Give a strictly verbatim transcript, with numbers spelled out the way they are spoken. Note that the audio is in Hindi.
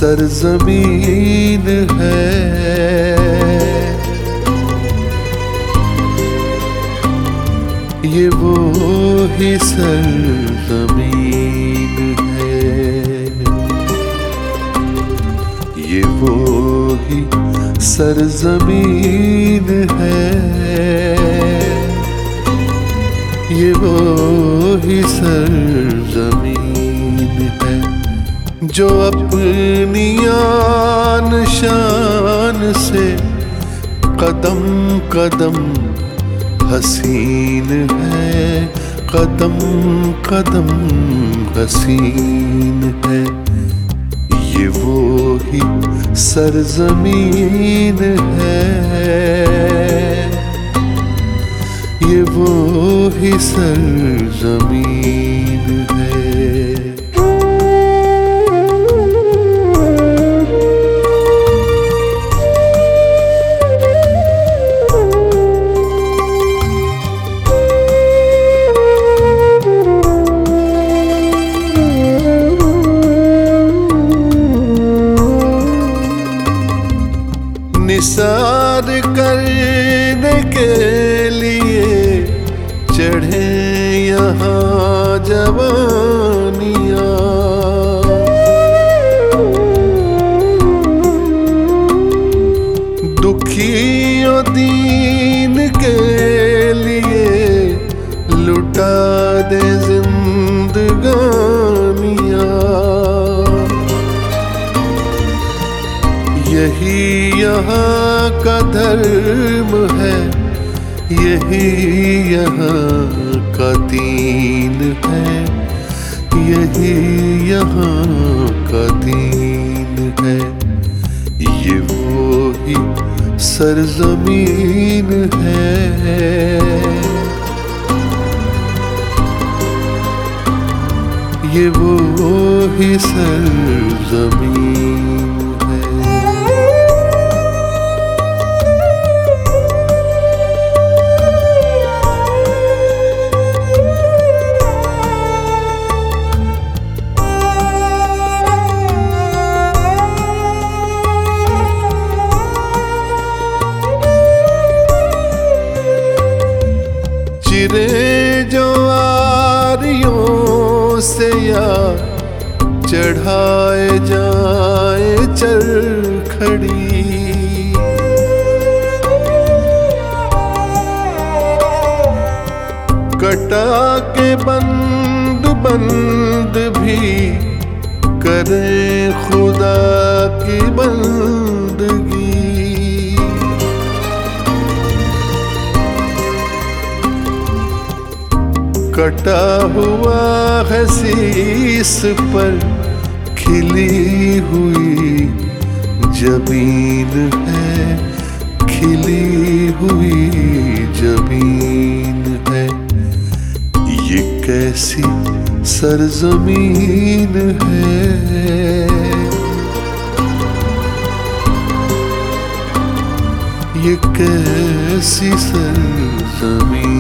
सरजमीन है। ये वो ही सरजमीन है, ये वो ही सरजमीन है, ये वो ही सरजमीन है जो अपनी आन शान से कदम कदम हसीन है, कदम कदम हसीन है। ये वो ही सरजमीन है, ये वो ही सरजमीन है। निसार करने के लिए चढ़े यहाँ जवानियाँ, दुखियों दीन के लिए लुटा दे जिंदगानियाँ। यही यहाँ का धर्म है, यही यहाँ का दीन है, यही यहाँ का दीन है। ये वो ही सरजमीन है, ये वो ही सरजमीन है। चिरे जो आरियों से या चढ़ाए जाए चरखड़ी, कटा के बंद बंद भी करे खुदा की बंदगी। कटा हुआ है शीश पर खिली हुई जबीन है, खिली हुई जबीन है। ये कैसी सरजमीन है, ये कैसी सरजमीन